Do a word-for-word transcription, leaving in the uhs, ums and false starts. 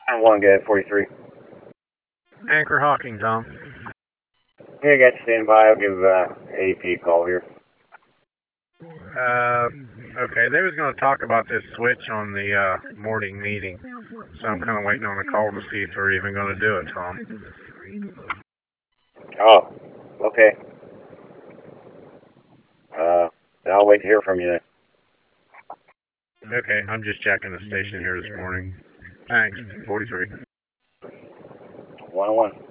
One guy, forty-three. Anchor Hawking, Tom. Here, you guys stand by. I'll give uh, A P a call here. Uh, okay, they was going to talk about this switch on the uh, morning meeting, so I'm kind of waiting on a call to see if they're even going to do it, Tom. Oh, okay. Uh, I'll wait to hear from you then. Okay, I'm just checking the station here this morning. Thanks, forty-three. one oh one.